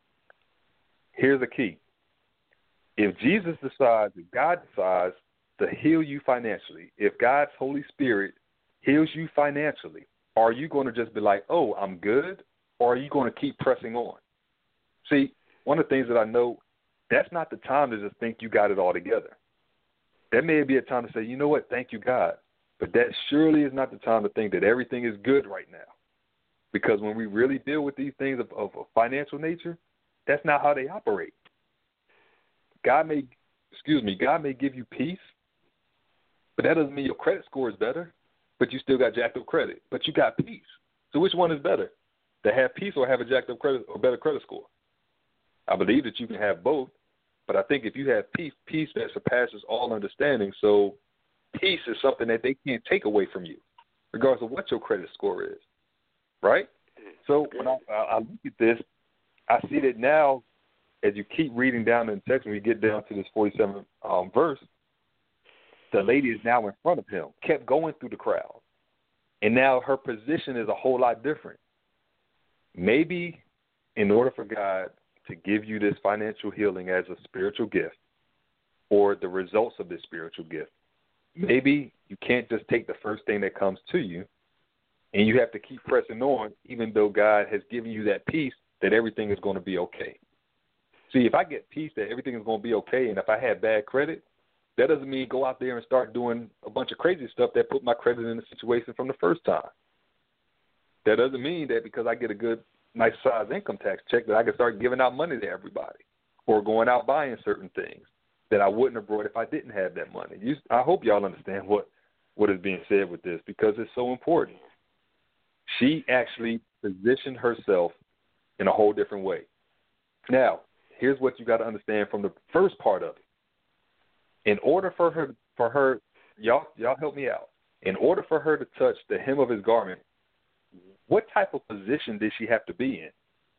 Here's the key. If Jesus decides, if God decides to heal you financially, if God's Holy Spirit heals you financially, are you going to just be like, "Oh, I'm good," or are you going to keep pressing on? See, one of the things that I know, that's not the time to just think you got it all together. That may be a time to say, "You know what, thank you, God." But that surely is not the time to think that everything is good right now. Because when we really deal with these things of, of a financial nature, that's not how they operate. God may, excuse me, God may give you peace, but that doesn't mean your credit score is better, but you still got jacked up credit. But you got peace. So which one is better? To have peace or have a jacked up credit or better credit score? I believe that you can have both, but I think if you have peace, peace that surpasses all understanding, so peace is something that they can't take away from you, regardless of what your credit score is, right? So when I, I look at this, I see that now, as you keep reading down in the text, when we get down to this forty-seventh um, verse, the lady is now in front of him, kept going through the crowd, and now her position is a whole lot different. Maybe in order for God to give you this financial healing as a spiritual gift, or the results of this spiritual gift, maybe you can't just take the first thing that comes to you, and you have to keep pressing on, even though God has given you that peace that everything is going to be okay. See, if I get peace that everything is going to be okay, and if I have bad credit, that doesn't mean go out there and start doing a bunch of crazy stuff that put my credit in the situation from the first time. That doesn't mean that because I get a good, nice size income tax check that I can start giving out money to everybody or going out buying certain things that I wouldn't have brought if I didn't have that money. You, I hope y'all understand what, what is being said with this because it's so important. She actually positioned herself in a whole different way. Now, here's what you got to understand from the first part of it. In order for her, for her, y'all, y'all help me out. In order for her to touch the hem of his garment, what type of position did she have to be in?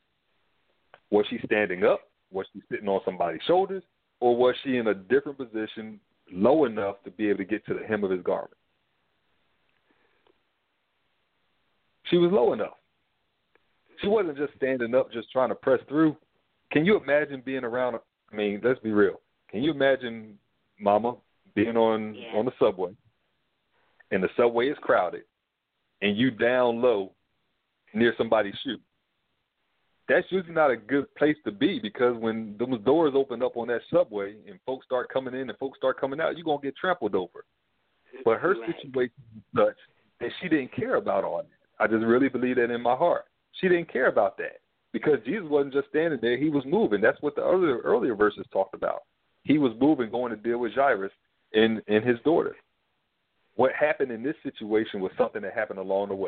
Was she standing up? Was she sitting on somebody's shoulders? Or was she in a different position, low enough to be able to get to the hem of his garment? She was low enough. She wasn't just standing up, just trying to press through. Can you imagine being around? I mean, let's be real. Can you imagine Mama being on yeah. on the subway, and the subway is crowded, and you down low near somebody's shoe? That's usually not a good place to be, because when those doors open up on that subway and folks start coming in and folks start coming out, you're going to get trampled over. But her right. situation was such that she didn't care about all that. I just really believe that in my heart. She didn't care about that, because Jesus wasn't just standing there. He was moving. That's what the earlier, earlier verses talked about. He was moving, going to deal with Jairus and, and his daughter. What happened in this situation was something that happened along the way.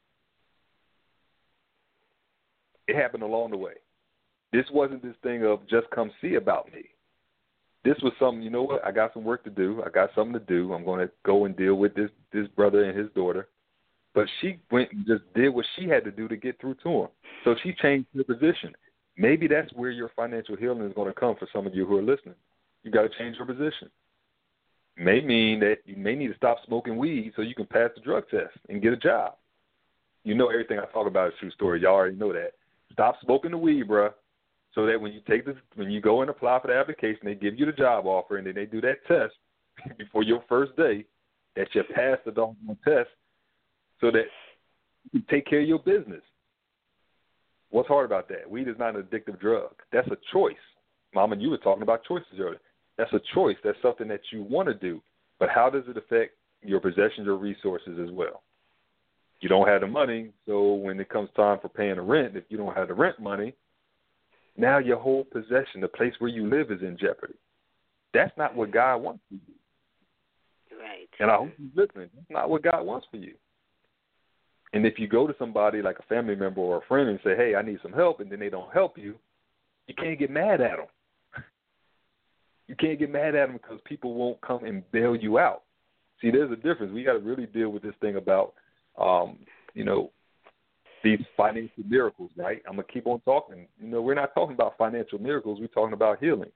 It happened along the way. This wasn't this thing of just come see about me. This was something, you know what, I got some work to do. I got something to do. I'm going to go and deal with this, this brother and his daughter. But she went and just did what she had to do to get through to him. So she changed her position. Maybe that's where your financial healing is going to come for some of you who are listening. You got to change your position. It may mean that you may need to stop smoking weed so you can pass the drug test and get a job. You know, everything I talk about is true story. Y'all already know that. Stop smoking the weed, bruh, so that when you take this, when you go and apply for the application, they give you the job offer, and then they do that test before your first day, that you pass the doggone test, so that you can take care of your business. What's hard about that? Weed is not an addictive drug. That's a choice. Mama, you were talking about choices earlier. That's a choice. That's something that you want to do. But how does it affect your possessions, your resources as well? You don't have the money, so when it comes time for paying the rent, if you don't have the rent money, now your whole possession, the place where you live, is in jeopardy. That's not what God wants for you. Right. And I hope you're listening. That's not what God wants for you. And if you go to somebody like a family member or a friend and say, hey, I need some help, and then they don't help you, you can't get mad at them. You can't get mad at them because people won't come and bail you out. See, there's a difference. We got to really deal with this thing about, um, you know, these financial miracles, right? I'm going to keep on talking. You know, we're not talking about financial miracles. We're talking about healing.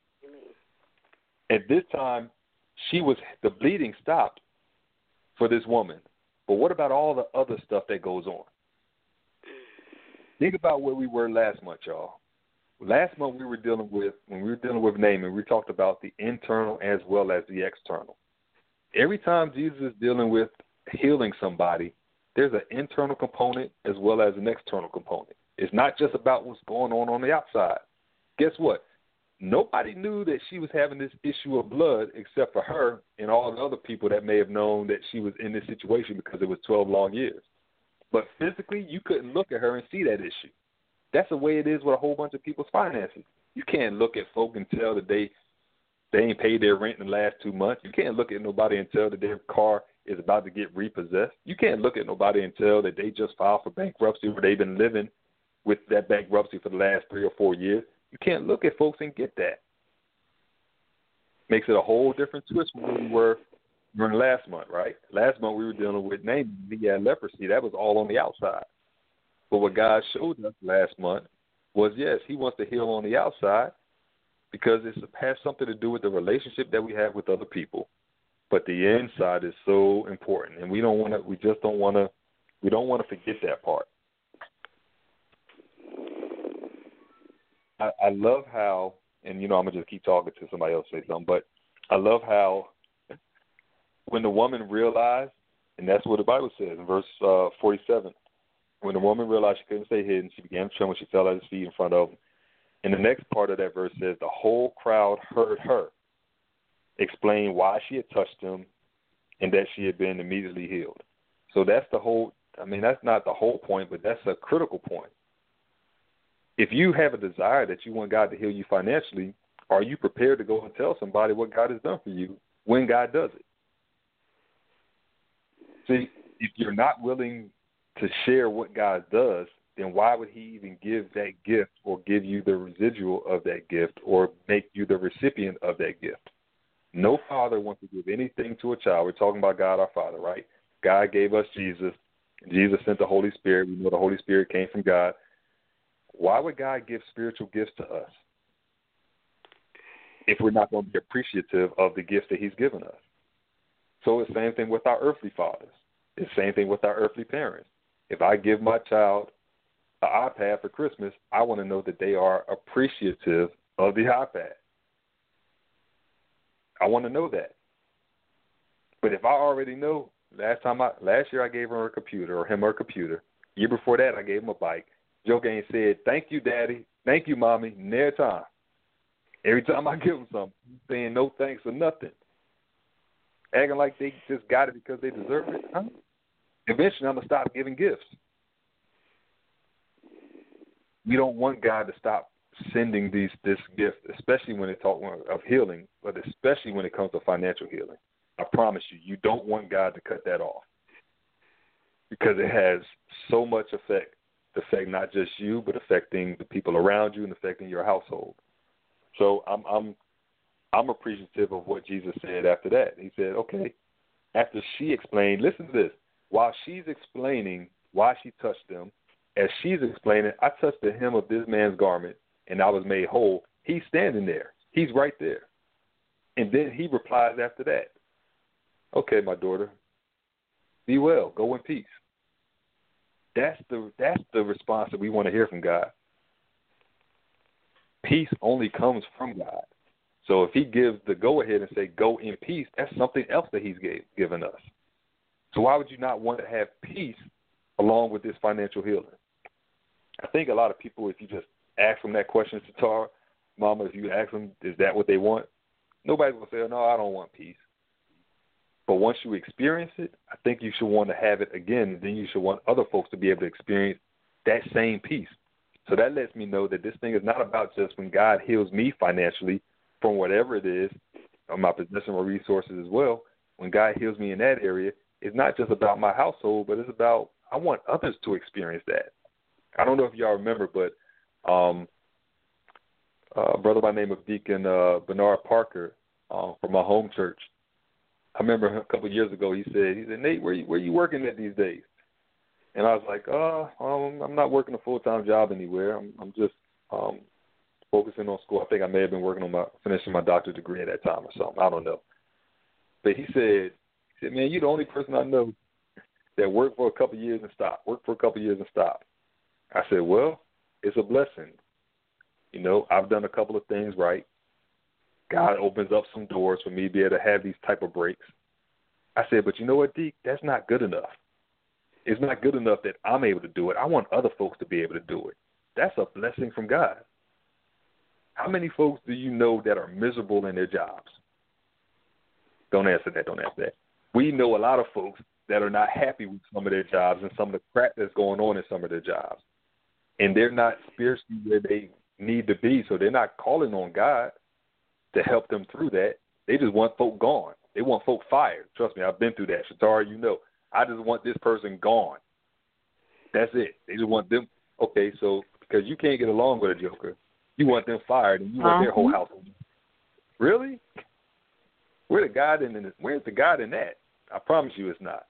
At this time, she was, the bleeding stopped for this woman. But what about all the other stuff that goes on? Think about where we were last month, y'all. Last month we were dealing with, when we were dealing with Naaman, we talked about the internal as well as the external. Every time Jesus is dealing with healing somebody, there's an internal component as well as an external component. It's not just about what's going on on the outside. Guess what? Nobody knew that she was having this issue of blood except for her and all the other people that may have known that she was in this situation because it was twelve long years. But physically, you couldn't look at her and see that issue. That's the way it is with a whole bunch of people's finances. You can't look at folk and tell that they, they ain't paid their rent in the last two months. You can't look at nobody and tell that their car is about to get repossessed. You can't look at nobody and tell that they just filed for bankruptcy or they've been living with that bankruptcy for the last three or four years. You can't look at folks and get that. Makes it a whole different twist from where we were during last month, right? Last month we were dealing with Naaman. He had leprosy. That was all on the outside. But what God showed us last month was, yes, he wants to heal on the outside because it has something to do with the relationship that we have with other people. But the inside is so important, and we don't want to. We just don't want to. We don't want to forget that part. I, I love how, and you know, I'm gonna just keep talking to somebody else say something. But I love how when the woman realized, and that's what the Bible says in verse uh, forty-seven. When the woman realized she couldn't stay hidden, she began to tremble. She fell at his feet in front of him. And the next part of that verse says, the whole crowd heard her explain why she had touched him and that she had been immediately healed. So that's the whole, I mean, that's not the whole point, but that's a critical point. If you have a desire that you want God to heal you financially, are you prepared to go and tell somebody what God has done for you when God does it? See, if you're not willing to share what God does, then why would he even give that gift or give you the residual of that gift or make you the recipient of that gift? No father wants to give anything to a child. We're talking about God our Father, right? God gave us Jesus. Jesus sent the Holy Spirit. We know the Holy Spirit came from God. Why would God give spiritual gifts to us if we're not going to be appreciative of the gifts that he's given us? So it's the same thing with our earthly fathers. It's the same thing with our earthly parents. If I give my child an iPad for Christmas, I want to know that they are appreciative of the iPad. I want to know that. But if I already know, last time I last year I gave her a computer or him a computer. Year before that I gave him a bike. Joker ain't said, "Thank you, Daddy. Thank you, Mommy." Never time. Every time I give them something, saying no thanks or nothing. Acting like they just got it because they deserve it. Huh? Eventually I'm gonna stop giving gifts. We don't want God to stop sending these this gift, especially when it talks of healing, but especially when it comes to financial healing. I promise you, you don't want God to cut that off because it has so much effect, affect not just you, but affecting the people around you and affecting your household. So I'm I'm I'm appreciative of what Jesus said after that. He said, okay, after she explained, listen to this, while she's explaining why she touched them, as she's explaining, I touched the hem of this man's garment and I was made whole. He's standing there. He's right there. And then he replies after that, okay, my daughter, be well. Go in peace. That's the that's the response that we want to hear from God. Peace only comes from God. So if he gives the go-ahead and say, go in peace, that's something else that he's gave, given us. So why would you not want to have peace along with this financial healing? I think a lot of people, if you just ask them that question, Sitar, Mama, if you ask them, is that what they want? Nobody's going to say, oh, no, I don't want peace. But once you experience it, I think you should want to have it again, and then you should want other folks to be able to experience that same peace. So that lets me know that this thing is not about just when God heals me financially from whatever it is, or my possession or resources as well. When God heals me in that area, it's not just about my household, but it's about I want others to experience that. I don't know if y'all remember, but um, a brother by the name of Deacon uh, Bernard Parker uh, from my home church, I remember a couple of years ago he said, he said, Nate, where you, where you working at these days? And I was like, oh, um, I'm not working a full-time job anywhere. I'm, I'm just um, focusing on school. I think I may have been working on my finishing my doctorate degree at that time or something. I don't know. But he said, he said, man, you're the only person I know that worked for a couple of years and stopped, worked for a couple of years and stopped. I said, well, it's a blessing. You know, I've done a couple of things right. God opens up some doors for me to be able to have these type of breaks. I said, but you know what, Deke? That's not good enough. It's not good enough that I'm able to do it. I want other folks to be able to do it. That's a blessing from God. How many folks do you know that are miserable in their jobs? Don't answer that. Don't answer that. We know a lot of folks that are not happy with some of their jobs and some of the crap that's going on in some of their jobs. And they're not spiritually where they need to be, so they're not calling on God to help them through that. They just want folk gone. They want folk fired. Trust me, I've been through that. Shatara, you know. I just want this person gone. That's it. They just want them. Okay, so because you can't get along with a joker, you want them fired and you want uh-huh. their whole house. Really? Where's the God in this? Where's the God in that? I promise you it's not.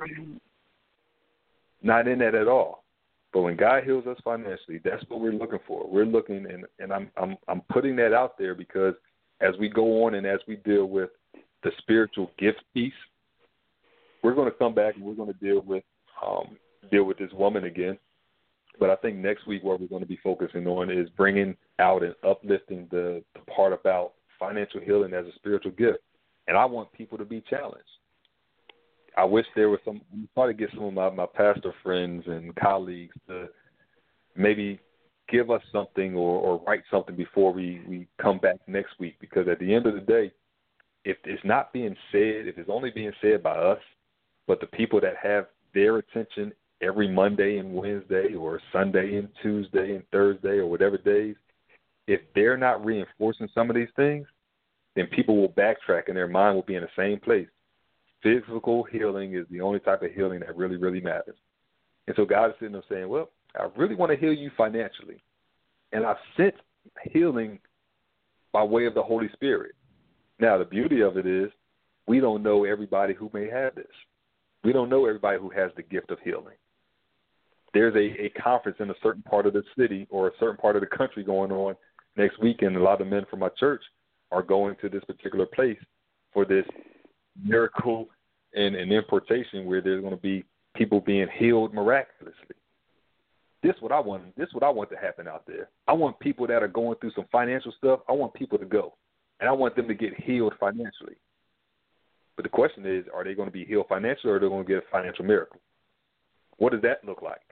Not in that at all. But when God heals us financially, that's what we're looking for. We're looking, and, and I'm I'm I'm putting that out there because as we go on and as we deal with the spiritual gift piece, we're going to come back and we're going to deal with um, deal with this woman again. But I think next week what we're going to be focusing on is bringing out and uplifting the, the part about financial healing as a spiritual gift. And I want people to be challenged. I wish there was some, I'm trying to get some of my, my pastor friends and colleagues to maybe give us something or, or write something before we, we come back next week. Because at the end of the day, if it's not being said, if it's only being said by us, but the people that have their attention every Monday and Wednesday or Sunday and Tuesday and Thursday or whatever days, if they're not reinforcing some of these things, then people will backtrack and their mind will be in the same place. Physical healing is the only type of healing that really, really matters. And so God is sitting there saying, well, I really want to heal you financially. And I've sent healing by way of the Holy Spirit. Now, the beauty of it is we don't know everybody who may have this. We don't know everybody who has the gift of healing. There's a, a conference in a certain part of the city or a certain part of the country going on next weekend. A lot of men from my church are going to this particular place for this miracle and, and importation where there's going to be people being healed miraculously. This is what I want. This is what I want to happen out there. I want people that are going through some financial stuff. I want people to go, and I want them to get healed financially. But the question is, are they going to be healed financially, or are they going to get a financial miracle? What does that look like?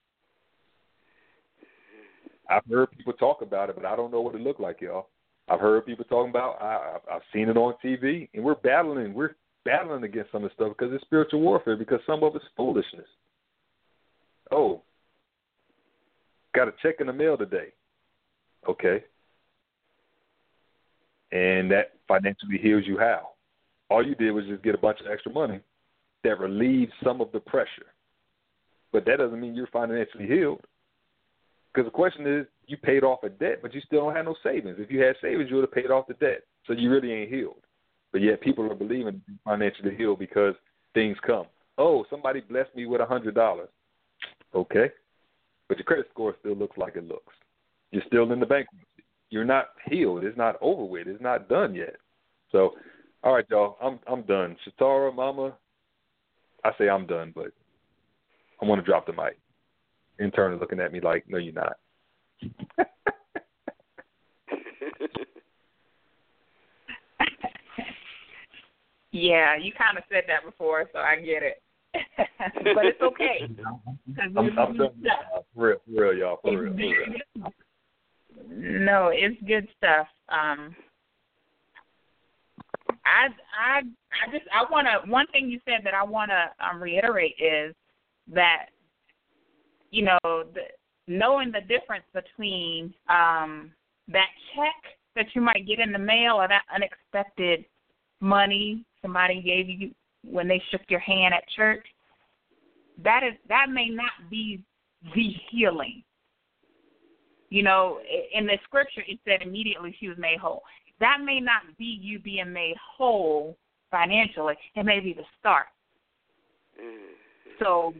I've heard people talk about it, but I don't know what it looked like, y'all. I've heard people talking about. I, I've seen it on T V, and we're battling. We're battling against some of the stuff because it's spiritual warfare. Because some of it's foolishness. Oh, got a check in the mail today. Okay, and that financially heals you how? All you did was just get a bunch of extra money that relieves some of the pressure, but that doesn't mean you're financially healed. Because the question is, you paid off a debt, but you still don't have no savings. If you had savings, you would have paid off the debt. So you really ain't healed. But yet people are believing you're financially healed because things come. Oh, somebody blessed me with one hundred dollars. Okay. But your credit score still looks like it looks. You're still in the bankruptcy. You're not healed. It's not over with. It's not done yet. So, all right, y'all, I'm I'm done. Shatara, Mama, I say I'm done, but I want to drop the mic. Intern is looking at me like, no, you're not. Yeah, you kind of said that before, so I get it. But it's okay. I'm, I'm done. For real, for real, y'all. For real, for real. No, it's good stuff. Um, I, I, I just, I want to. One thing you said that I want to um, reiterate is that, you know, the, knowing the difference between um, that check that you might get in the mail or that unexpected money somebody gave you when they shook your hand at church, that is that may not be the healing. You know, in the scripture it said immediately she was made whole. That may not be you being made whole financially. It may be the start. So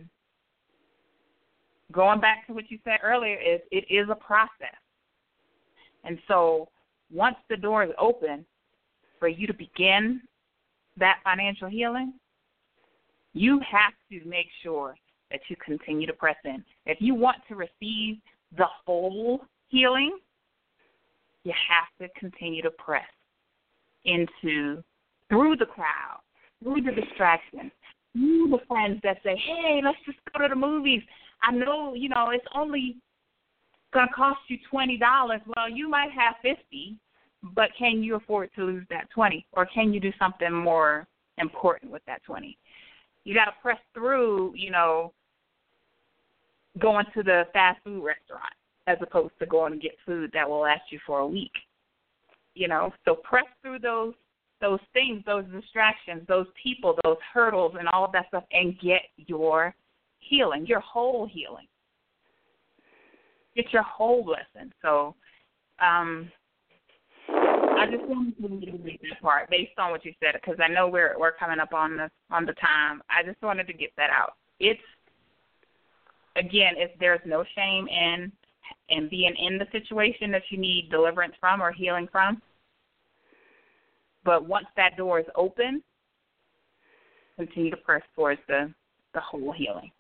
going back to what you said earlier, is it is a process. And so once the door is open for you to begin that financial healing, you have to make sure that you continue to press in. If you want to receive the whole healing, you have to continue to press into, through the crowd, through the distractions, through the friends that say, hey, let's just go to the movies. I know, you know, it's only going to cost you twenty dollars. Well, you might have fifty dollars, but can you afford to lose that twenty dollars? Or can you do something more important with that twenty dollars? You got to press through, you know, going to the fast food restaurant as opposed to going to get food that will last you for a week. You know, so press through those those things, those distractions, those people, those hurdles, and all of that stuff, and get your healing, your whole healing. Get your whole blessing. So um, I just wanted to read this part based on what you said, because I know we're we're coming up on the on the time. I just wanted to get that out. It's again, if there's no shame in in being in the situation that you need deliverance from or healing from. But once that door is open, continue to press towards the, the whole healing.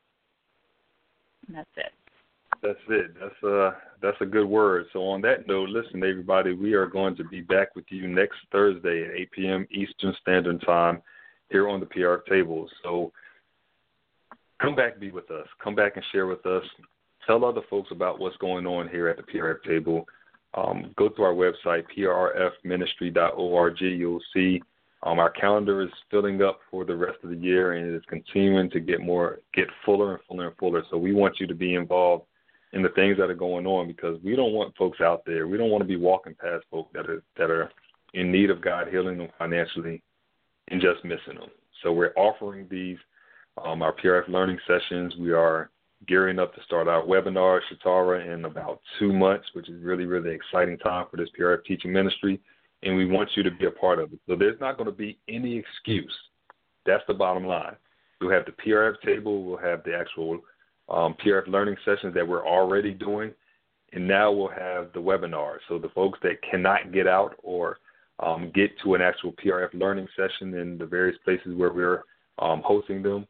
And that's it. That's it. That's a, that's a good word. So on that note, listen, everybody, we are going to be back with you next Thursday at eight p.m. Eastern Standard Time here on the P R F Table. So come back, be with us. Come back and share with us. Tell other folks about what's going on here at the P R F Table. Um, go to our website, p r f ministry dot org. You'll see um, our calendar is filling up for the rest of the year, and it is continuing to get more, get fuller and fuller and fuller. So we want you to be involved in the things that are going on, because we don't want folks out there. We don't want to be walking past folks that are that are in need of God healing them financially and just missing them. So we're offering these, um, our P R F learning sessions. We are gearing up to start our webinar, Shatara, in about two months, which is really, really exciting time for this P R F teaching ministry, and we want you to be a part of it. So there's not going to be any excuse. That's the bottom line. We'll have the P R F table. We'll have the actual um, P R F learning sessions that we're already doing, and now we'll have the webinar. So the folks that cannot get out or um, get to an actual P R F learning session in the various places where we're um, hosting them,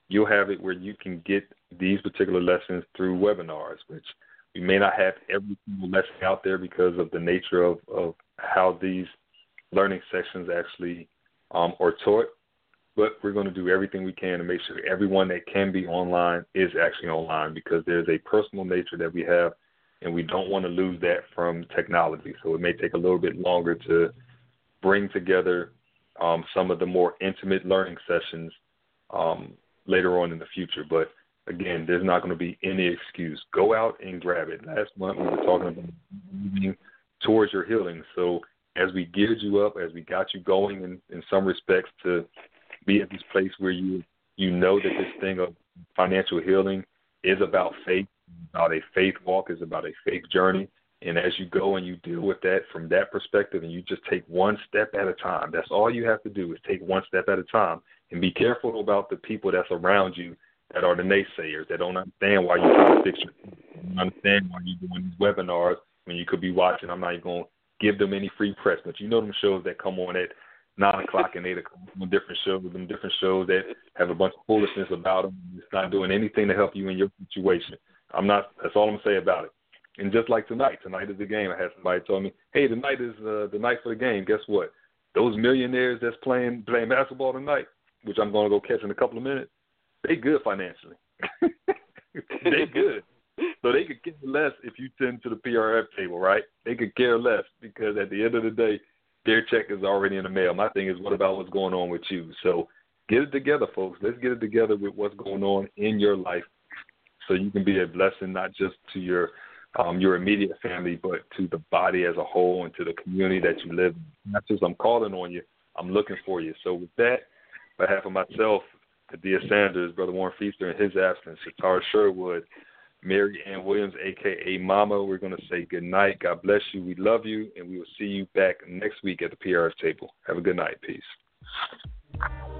you'll have it where you can get these particular lessons through webinars, which we may not have every single lesson out there because of the nature of, of how these learning sessions actually um, are taught. But we're going to do everything we can to make sure everyone that can be online is actually online, because there's a personal nature that we have, and we don't want to lose that from technology. So it may take a little bit longer to bring together um, some of the more intimate learning sessions um, later on in the future. But again, there's not going to be any excuse. Go out and grab it. Last month we were talking about moving towards your healing. So as we geared you up, as we got you going in, in some respects to be at this place where you you know that this thing of financial healing is about faith, about a faith walk, is about a faith journey. And as you go and you deal with that from that perspective, and you just take one step at a time, that's all you have to do is take one step at a time. And be careful about the people that's around you that are the naysayers, that don't understand why you're trying to fix your don't understand why you're doing these webinars when you could be watching. I'm not even going to give them any free press, but you know them shows that come on at nine o'clock and eight o'clock, them different shows, them different shows that have a bunch of foolishness about them. It's not doing anything to help you in your situation. I'm not. That's all I'm saying about it. And just like tonight, tonight is the game. I had somebody tell me, hey, tonight is uh, the night for the game. Guess what? Those millionaires that's playing playing basketball tonight, which I'm going to go catch in a couple of minutes, they good financially. They good. So they could care less if you tend to the P R F table, right? They could care less, because at the end of the day, their check is already in the mail. My thing is, what about what's going on with you? So get it together, folks. Let's get it together with what's going on in your life, so you can be a blessing not just to your um, your immediate family, but to the body as a whole and to the community that you live in. Not just I'm calling on you, I'm looking for you. So with that, on behalf of myself, Adia Sanders, Brother Warren Feaster in his absence, Shatara Sherwood, Mary Ann Williams, a k a. Mama, we're going to say good night. God bless you. We love you, and we will see you back next week at the P R F table. Have a good night. Peace.